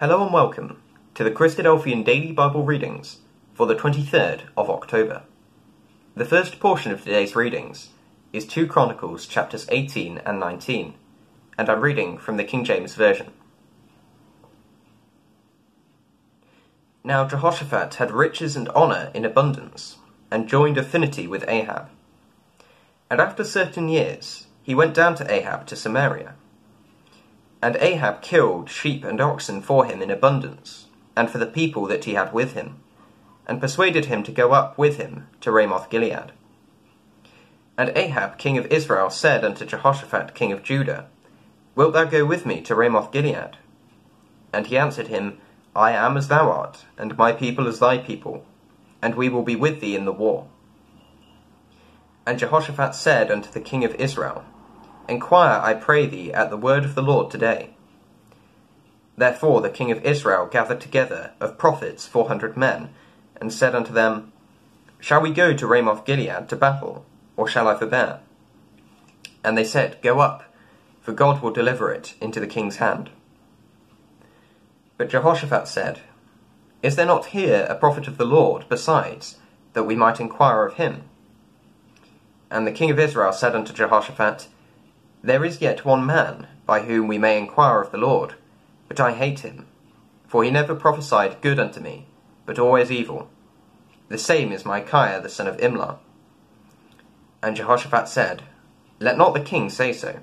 Hello and welcome to the Christadelphian Daily Bible Readings for the 23rd of October. The first portion of today's readings is 2 Chronicles chapters 18 and 19, and I'm reading from the King James Version. Now Jehoshaphat had riches and honour in abundance, and joined affinity with Ahab. And after certain years he went down to Ahab to Samaria. And Ahab killed sheep and oxen for him in abundance, and for the people that he had with him, and persuaded him to go up with him to Ramoth-Gilead. And Ahab king of Israel said unto Jehoshaphat king of Judah, Wilt thou go with me to Ramoth-Gilead? And he answered him, I am as thou art, and my people as thy people, and we will be with thee in the war. And Jehoshaphat said unto the king of Israel, Enquire, I pray thee, at the word of the Lord today. Therefore the king of Israel gathered together of prophets 400 men, and said unto them, Shall we go to Ramoth-Gilead to battle, or shall I forbear? And they said, Go up, for God will deliver it into the king's hand. But Jehoshaphat said, Is there not here a prophet of the Lord besides, that we might inquire of him? And the king of Israel said unto Jehoshaphat, There is yet one man, by whom we may inquire of the Lord, but I hate him, for he never prophesied good unto me, but always evil. The same is Micaiah the son of Imlah. And Jehoshaphat said, Let not the king say so.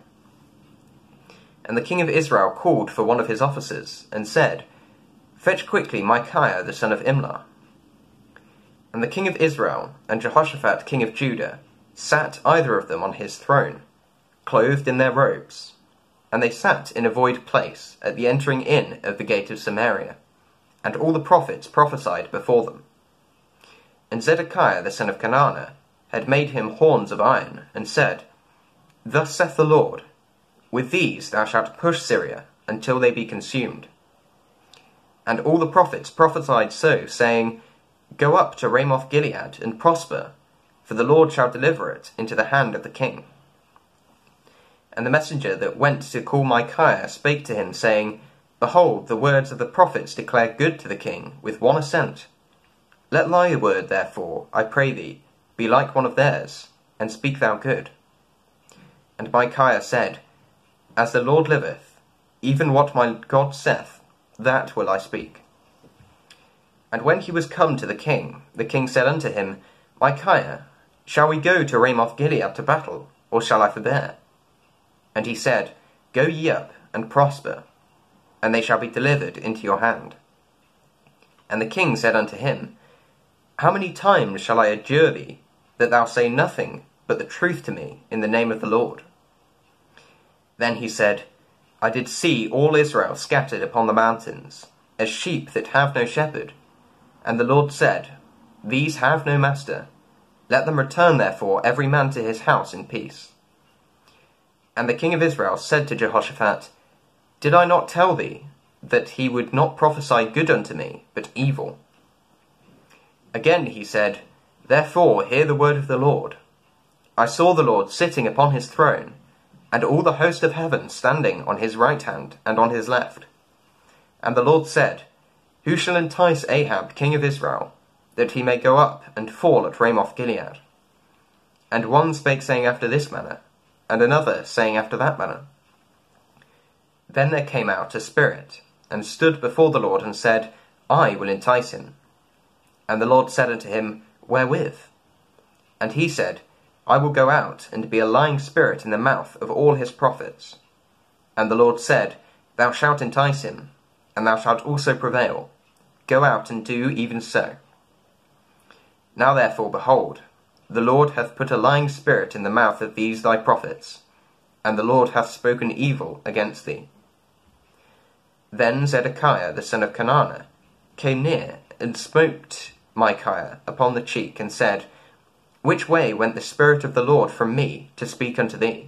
And the king of Israel called for one of his officers, and said, Fetch quickly Micaiah the son of Imlah. And the king of Israel and Jehoshaphat king of Judah sat either of them on his throne, clothed in their robes, and they sat in a void place at the entering in of the gate of Samaria, and all the prophets prophesied before them. And Zedekiah the son of Chenaanah had made him horns of iron, and said, Thus saith the Lord, With these thou shalt push Syria until they be consumed. And all the prophets prophesied so, saying, Go up to Ramoth-Gilead and prosper, for the Lord shall deliver it into the hand of the king. And the messenger that went to call Micaiah spake to him, saying, Behold, the words of the prophets declare good to the king, with one assent. Let thy word, therefore, I pray thee, be like one of theirs, and speak thou good. And Micaiah said, As the Lord liveth, even what my God saith, that will I speak. And when he was come to the king said unto him, Micaiah, shall we go to Ramoth-Gilead to battle, or shall I forbear? And he said, Go ye up, and prosper, and they shall be delivered into your hand. And the king said unto him, How many times shall I adjure thee, that thou say nothing but the truth to me in the name of the Lord? Then he said, I did see all Israel scattered upon the mountains, as sheep that have no shepherd. And the Lord said, These have no master. Let them return therefore every man to his house in peace. And the king of Israel said to Jehoshaphat, Did I not tell thee that he would not prophesy good unto me, but evil? Again he said, Therefore hear the word of the Lord. I saw the Lord sitting upon his throne, and all the host of heaven standing on his right hand and on his left. And the Lord said, Who shall entice Ahab king of Israel, that he may go up and fall at Ramoth-Gilead? And one spake saying after this manner, and another saying after that manner. Then there came out a spirit, and stood before the Lord, and said, I will entice him. And the Lord said unto him, Wherewith? And he said, I will go out and be a lying spirit in the mouth of all his prophets. And the Lord said, Thou shalt entice him, and thou shalt also prevail. Go out and do even so. Now therefore, behold, the Lord hath put a lying spirit in the mouth of these thy prophets, and the Lord hath spoken evil against thee. Then Zedekiah the son of Chenaanah came near, and smote Micaiah upon the cheek, and said, Which way went the Spirit of the Lord from me to speak unto thee?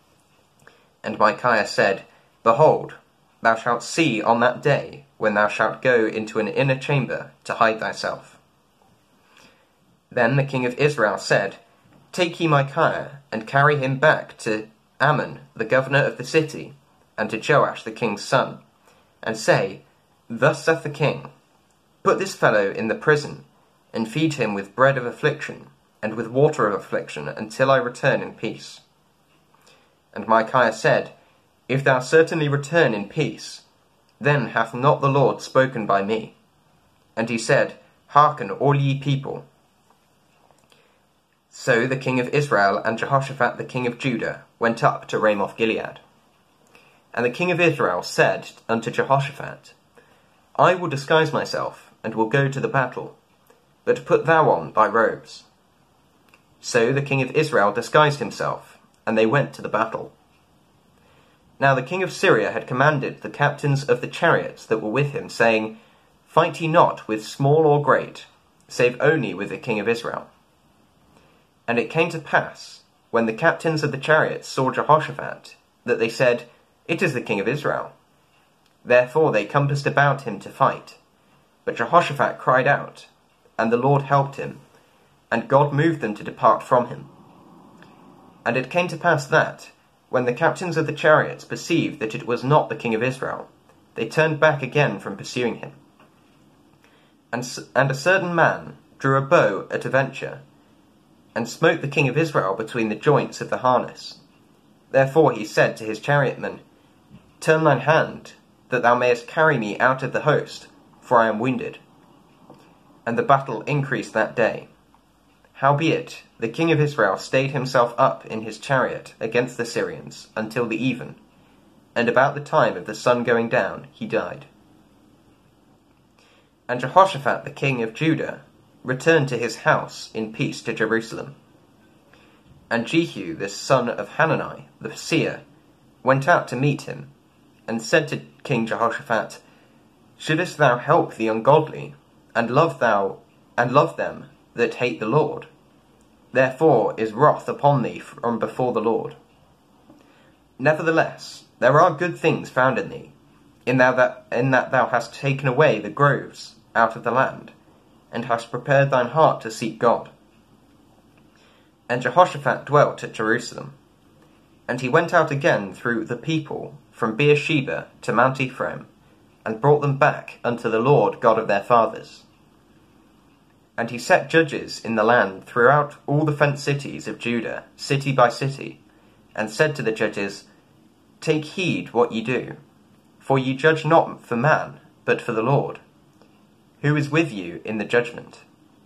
And Micaiah said, Behold, thou shalt see on that day, when thou shalt go into an inner chamber to hide thyself. Then the king of Israel said, Take ye Micaiah, and carry him back to Amon, the governor of the city, and to Joash the king's son, and say, Thus saith the king, Put this fellow in the prison, and feed him with bread of affliction, and with water of affliction, until I return in peace. And Micaiah said, If thou certainly return in peace, then hath not the Lord spoken by me. And he said, Hearken, all ye people. So the king of Israel and Jehoshaphat the king of Judah went up to Ramoth Gilead. And the king of Israel said unto Jehoshaphat, I will disguise myself, and will go to the battle, but put thou on thy robes. So the king of Israel disguised himself, and they went to the battle. Now the king of Syria had commanded the captains of the chariots that were with him, saying, Fight ye not with small or great, save only with the king of Israel. And it came to pass, when the captains of the chariots saw Jehoshaphat, that they said, It is the king of Israel. Therefore they compassed about him to fight. But Jehoshaphat cried out, and the Lord helped him, and God moved them to depart from him. And it came to pass that, when the captains of the chariots perceived that it was not the king of Israel, they turned back again from pursuing him. And a certain man drew a bow at a venture, and smote the king of Israel between the joints of the harness. Therefore he said to his chariotman, Turn thine hand, that thou mayest carry me out of the host, for I am wounded. And the battle increased that day. Howbeit, the king of Israel stayed himself up in his chariot against the Syrians until the even, and about the time of the sun going down he died. And Jehoshaphat the king of Judah returned to his house in peace to Jerusalem. And Jehu the son of Hanani the seer went out to meet him, and said to King Jehoshaphat, Shouldest thou help the ungodly, and love them that hate the Lord? Therefore is wrath upon thee from before the Lord. Nevertheless, there are good things found in thee, in that thou hast taken away the groves out of the land, and hast prepared thine heart to seek God. And Jehoshaphat dwelt at Jerusalem. And he went out again through the people from Beersheba to Mount Ephraim, and brought them back unto the Lord God of their fathers. And he set judges in the land throughout all the fenced cities of Judah, city by city, and said to the judges, Take heed what ye do, for ye judge not for man, but for the Lord, who is with you in the judgment.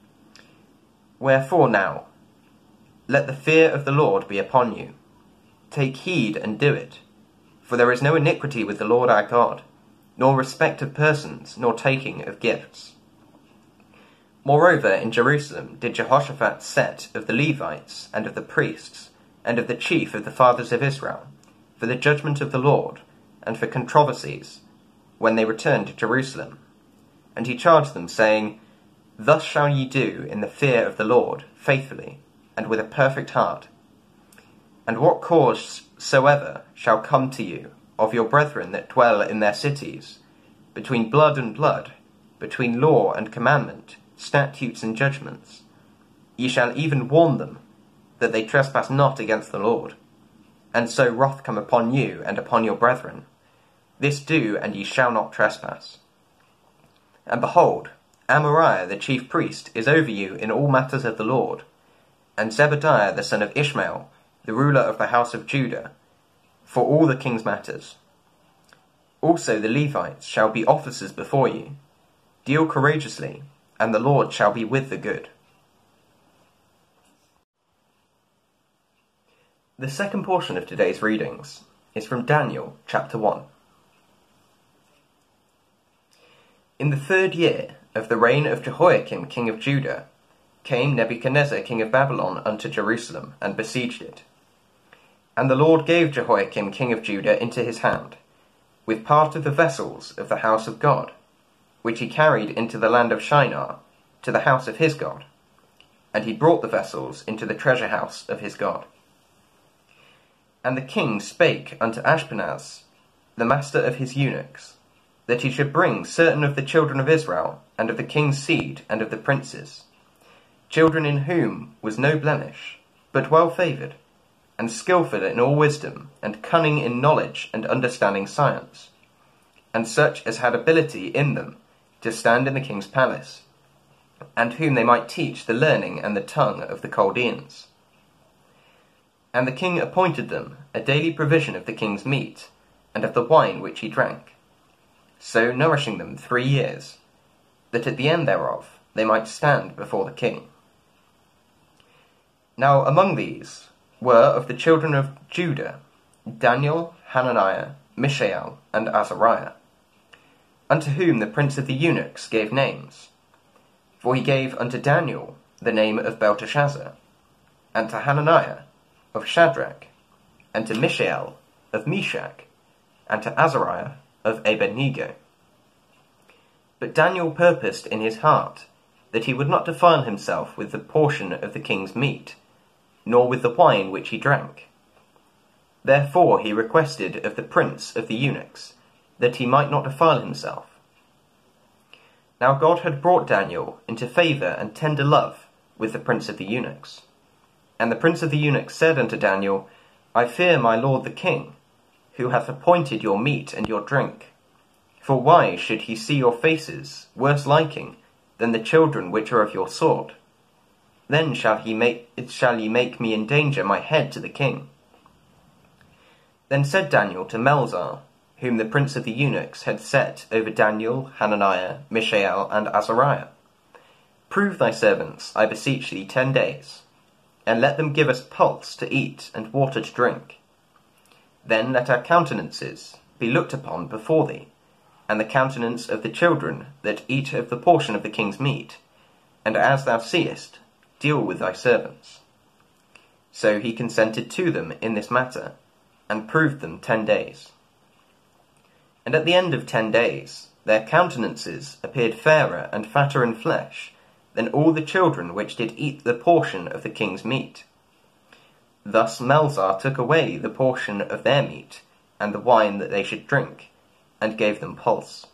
Wherefore now, let the fear of the Lord be upon you. Take heed and do it, for there is no iniquity with the Lord our God, nor respect of persons, nor taking of gifts. Moreover, in Jerusalem did Jehoshaphat set of the Levites, and of the priests, and of the chief of the fathers of Israel, for the judgment of the Lord, and for controversies, when they returned to Jerusalem. And he charged them, saying, Thus shall ye do in the fear of the Lord, faithfully, and with a perfect heart. And what cause soever shall come to you of your brethren that dwell in their cities, between blood and blood, between law and commandment, statutes and judgments, ye shall even warn them, that they trespass not against the Lord, and so wrath come upon you and upon your brethren. This do, and ye shall not trespass. And behold, Amariah the chief priest is over you in all matters of the Lord, and Zebadiah the son of Ishmael, the ruler of the house of Judah, for all the king's matters. Also the Levites shall be officers before you. Deal courageously, and the Lord shall be with the good. The second portion of today's readings is from Daniel chapter 1. In the 3rd year of the reign of Jehoiakim king of Judah, came Nebuchadnezzar king of Babylon unto Jerusalem, and besieged it. And the Lord gave Jehoiakim king of Judah into his hand, with part of the vessels of the house of God, which he carried into the land of Shinar, to the house of his God. And he brought the vessels into the treasure house of his God. And the king spake unto Ashpenaz, the master of his eunuchs, that he should bring certain of the children of Israel, and of the king's seed, and of the princes, children in whom was no blemish, but well favoured, and skilful in all wisdom, and cunning in knowledge and understanding science, and such as had ability in them to stand in the king's palace, and whom they might teach the learning and the tongue of the Chaldeans. And the king appointed them a daily provision of the king's meat, and of the wine which he drank, so nourishing them 3 years, that at the end thereof they might stand before the king. Now among these were of the children of Judah Daniel, Hananiah, Mishael, and Azariah, unto whom the prince of the eunuchs gave names. For he gave unto Daniel the name of Belteshazzar, and to Hananiah of Shadrach, and to Mishael of Meshach, and to Azariah of Abednego. But Daniel purposed in his heart that he would not defile himself with the portion of the king's meat, nor with the wine which he drank. Therefore he requested of the prince of the eunuchs that he might not defile himself. Now God had brought Daniel into favour and tender love with the prince of the eunuchs. And the prince of the eunuchs said unto Daniel, I fear my lord the king, who hath appointed your meat and your drink. For why should he see your faces, worse liking than the children which are of your sort? Then shall ye make me endanger my head to the king. Then said Daniel to Melzar, whom the prince of the eunuchs had set over Daniel, Hananiah, Mishael, and Azariah, Prove thy servants, I beseech thee, 10 days, and let them give us pulse to eat and water to drink. Then let our countenances be looked upon before thee, and the countenance of the children that eat of the portion of the king's meat, and as thou seest, deal with thy servants. So he consented to them in this matter, and proved them 10 days. And at the end of 10 days, their countenances appeared fairer and fatter in flesh than all the children which did eat the portion of the king's meat. Thus Melzar took away the portion of their meat, and the wine that they should drink, and gave them pulse.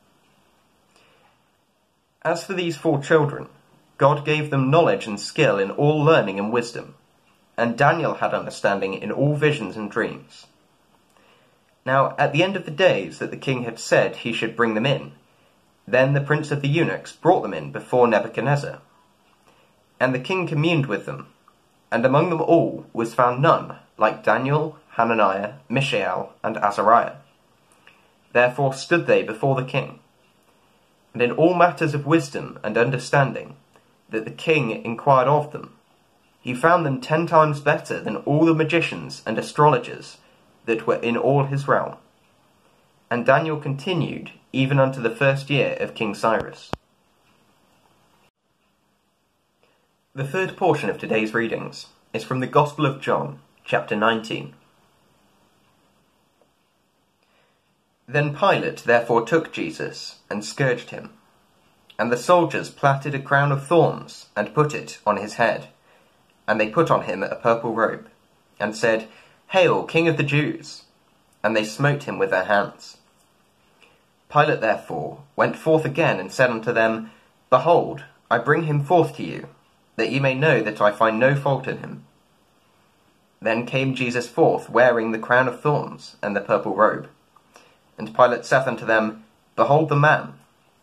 As for these 4 children, God gave them knowledge and skill in all learning and wisdom, and Daniel had understanding in all visions and dreams. Now at the end of the days that the king had said he should bring them in, then the prince of the eunuchs brought them in before Nebuchadnezzar. And the king communed with them, and among them all was found none like Daniel, Hananiah, Mishael, and Azariah. Therefore stood they before the king. And in all matters of wisdom and understanding that the king inquired of them, he found them 10 times better than all the magicians and astrologers that were in all his realm. And Daniel continued even unto the 1st year of King Cyrus. The third portion of today's readings is from the Gospel of John, chapter 19. Then Pilate therefore took Jesus and scourged him. And the soldiers plaited a crown of thorns and put it on his head. And they put on him a purple robe, and said, Hail, King of the Jews! And they smote him with their hands. Pilate therefore went forth again and said unto them, Behold, I bring him forth to you, that ye may know that I find no fault in him. Then came Jesus forth, wearing the crown of thorns and the purple robe. And Pilate saith unto them, Behold the man.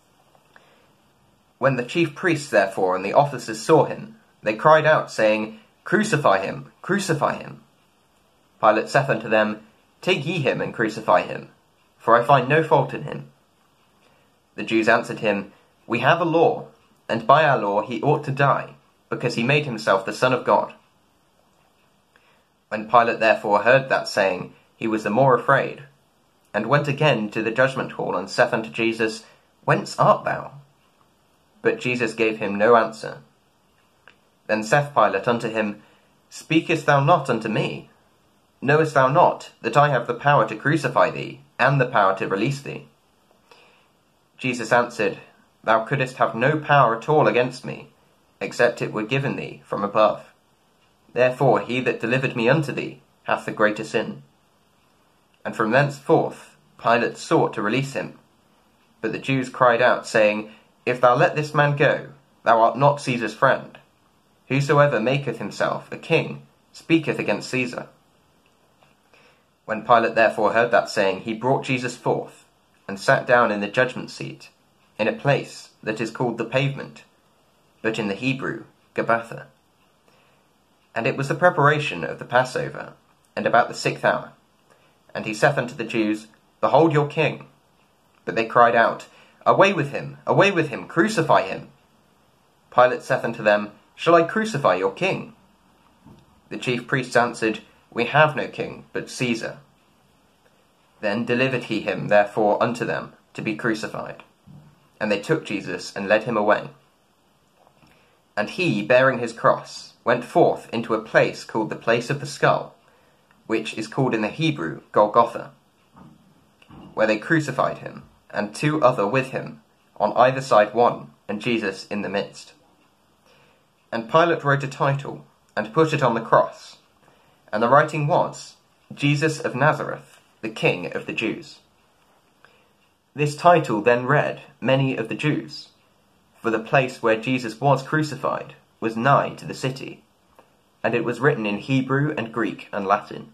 When the chief priests therefore and the officers saw him, they cried out, saying, Crucify him, crucify him. Pilate saith unto them, Take ye him and crucify him, for I find no fault in him. The Jews answered him, We have a law, and by our law he ought to die, because he made himself the Son of God. When Pilate therefore heard that saying, he was the more afraid, and went again to the judgment hall, and saith unto Jesus, Whence art thou? But Jesus gave him no answer. Then saith Pilate unto him, Speakest thou not unto me? Knowest thou not that I have the power to crucify thee, and the power to release thee? Jesus answered, Thou couldest have no power at all against me, except it were given thee from above. Therefore he that delivered me unto thee hath the greater sin. And from thenceforth Pilate sought to release him. But the Jews cried out, saying, If thou let this man go, thou art not Caesar's friend. Whosoever maketh himself a king speaketh against Caesar. When Pilate therefore heard that saying, he brought Jesus forth, and sat down in the judgment seat, in a place that is called the Pavement, but in the Hebrew, Gabbatha. And it was the preparation of the Passover, and about the 6th hour. And he saith unto the Jews, Behold your king. But they cried out, Away with him, crucify him. Pilate saith unto them, Shall I crucify your king? The chief priests answered, We have no king, but Caesar. Then delivered he him therefore unto them, to be crucified. And they took Jesus, and led him away. And he, bearing his cross, went forth into a place called the place of the skull, which is called in the Hebrew Golgotha, where they crucified him, and 2 other with him, on either side one, and Jesus in the midst. And Pilate wrote a title, and put it on the cross, and the writing was, Jesus of Nazareth, the King of the Jews. This title then read many of the Jews, for the place where Jesus was crucified was nigh to the city, and it was written in Hebrew and Greek and Latin.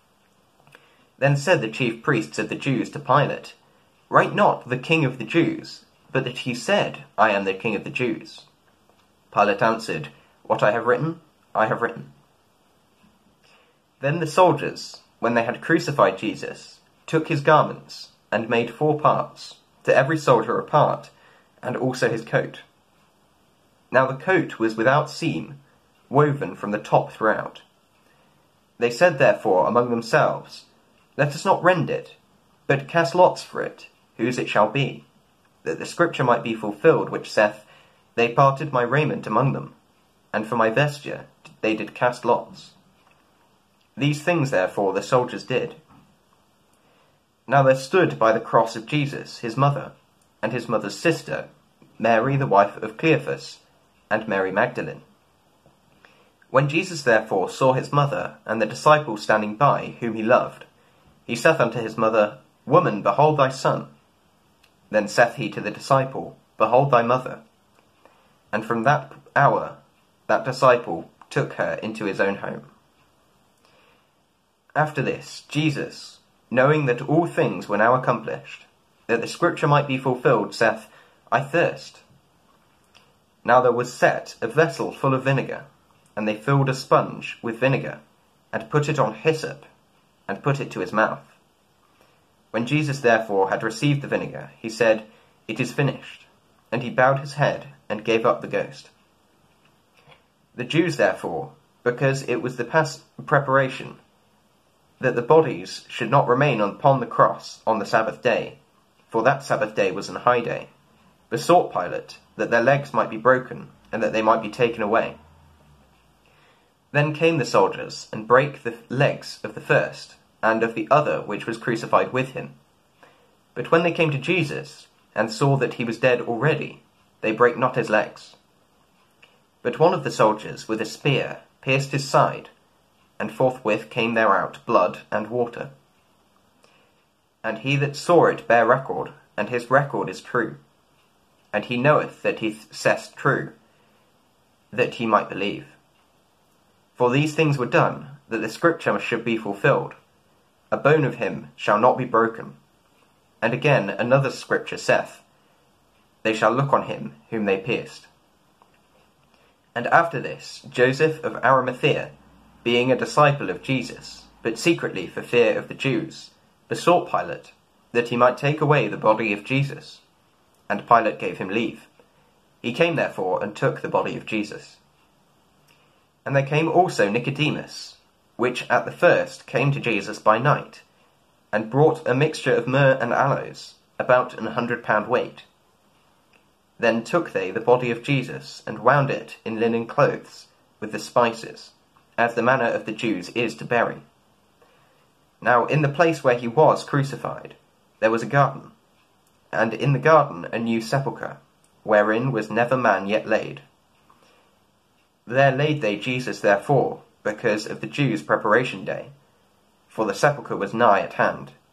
Then said the chief priests of the Jews to Pilate, Write not the King of the Jews, but that he said, I am the King of the Jews. Pilate answered, What I have written, I have written. Then the soldiers, when they had crucified Jesus, took his garments, and made 4 parts, to every soldier a part, and also his coat. Now the coat was without seam, woven from the top throughout. They said therefore among themselves, Let us not rend it, but cast lots for it, whose it shall be, that the scripture might be fulfilled, which saith, They parted my raiment among them, and for my vesture they did cast lots. These things therefore the soldiers did. Now there stood by the cross of Jesus his mother, and his mother's sister, Mary the wife of Cleophas, and Mary Magdalene. When Jesus therefore saw his mother, and the disciple standing by, whom he loved, he saith unto his mother, Woman, behold thy son. Then saith he to the disciple, Behold thy mother. And from that hour that disciple took her into his own home. After this, Jesus, knowing that all things were now accomplished, that the scripture might be fulfilled, saith, I thirst. Now there was set a vessel full of vinegar, and they filled a sponge with vinegar, and put it on hyssop, and put it to his mouth. When Jesus therefore had received the vinegar, he said, It is finished. And he bowed his head, and gave up the ghost. The Jews therefore, because it was the preparation, that the bodies should not remain upon the cross on the Sabbath day, for that Sabbath day was an high day, besought Pilate that their legs might be broken, and that they might be taken away. Then came the soldiers, and brake the legs of the first, and of the other which was crucified with him. But when they came to Jesus, and saw that he was dead already, they brake not his legs. But one of the soldiers with a spear pierced his side, and forthwith came there out blood and water. And he that saw it bare record, and his record is true. And he knoweth that he saith true, that he might believe. For these things were done, that the scripture should be fulfilled. A bone of him shall not be broken. And again another scripture saith, They shall look on him whom they pierced. And after this, Joseph of Arimathea, being a disciple of Jesus, but secretly for fear of the Jews, besought Pilate, that he might take away the body of Jesus. And Pilate gave him leave. He came therefore and took the body of Jesus. And there came also Nicodemus, which at the first came to Jesus by night, and brought a mixture of myrrh and aloes, about 100 pound weight. Then took they the body of Jesus, and wound it in linen clothes, with the spices, as the manner of the Jews is to bury. Now in the place where he was crucified, there was a garden, and in the garden a new sepulchre, wherein was never man yet laid. There laid they Jesus therefore, because of the Jews' preparation day, for the sepulchre was nigh at hand.